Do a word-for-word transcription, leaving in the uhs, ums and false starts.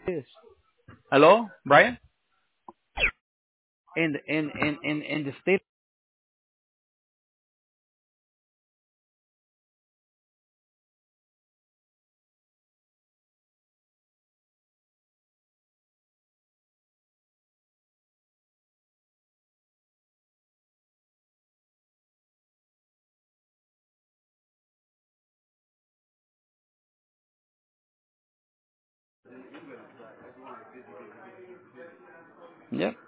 Yes. Hello, Brian? In in in in in the state. Yep.